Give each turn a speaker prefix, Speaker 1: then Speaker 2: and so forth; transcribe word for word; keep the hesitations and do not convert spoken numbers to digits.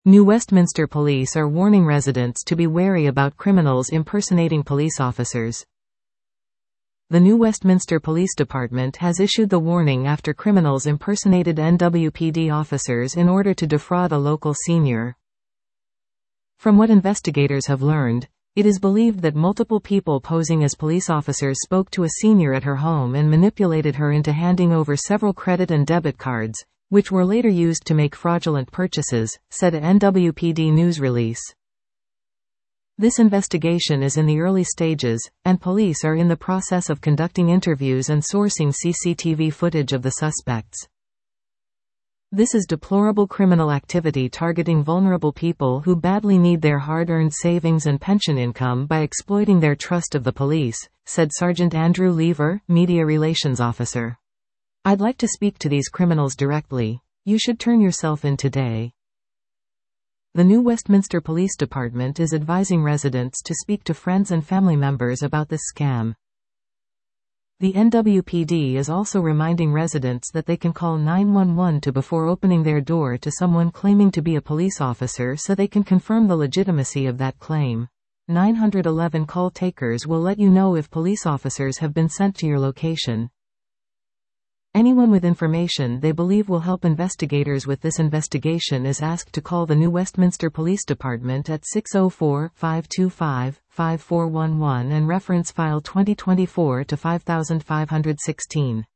Speaker 1: New Westminster Police are warning residents to be wary about criminals impersonating police officers. The New Westminster Police Department has issued the warning after criminals impersonated N W P D officers in order to defraud a local senior. From what investigators have learned, it is believed that multiple people posing as police officers spoke to a senior at her home and manipulated her into handing over several credit and debit cards, which were later used to make fraudulent purchases, said a N W P D news release. This investigation is in the early stages, and police are in the process of conducting interviews and sourcing C C T V footage of the suspects. This is deplorable criminal activity targeting vulnerable people who badly need their hard-earned savings and pension income by exploiting their trust of the police, said Sergeant Andrew Lever, Media Relations Officer. I'd like to speak to these criminals directly. You should turn yourself in today. The New Westminster Police Department is advising residents to speak to friends and family members about this scam. The N W P D is also reminding residents that they can call nine one one to before opening their door to someone claiming to be a police officer so they can confirm the legitimacy of that claim. nine one one call takers will let you know if police officers have been sent to your location. Anyone with information they believe will help investigators with this investigation is asked to call the New Westminster Police Department at six oh four, five two five, five four one one and reference file twenty twenty-four to five five one six.